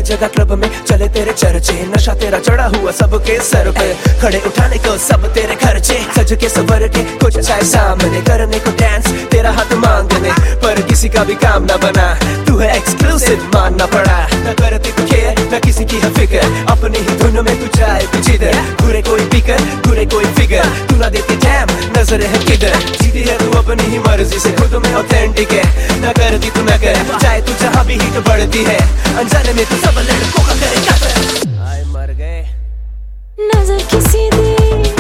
जगह क्लब में चले तेरे चर्चे, नशा तेरा चढ़ा हुआ सबके सर पे, खड़े उठाने को सब तेरे खर्चे, सज के सवर के कुछ चाहे सामने, करने को डांस तेरा हाथ मांगने, पर किसी का भी काम ना बना, तू है एक्सक्लूसिव मानना पड़ा। न करती तू केयर न किसी की है फिक्र, अपनी ही धुन में तू जाए तू जिधर, घूरे कोई पिकर घूरे कोई फिगर, तू ना देती टैम नजर है किधर, जीती है तू अपनी ही मर्जी से, खुद में ऑथेंटिक है, न करती तू न कर, चाहे तू जहाँ भी हिट बढ़ती है, अनजाने में तू सब लड़कों का करे कदर। आए मर गए नजर किसी दी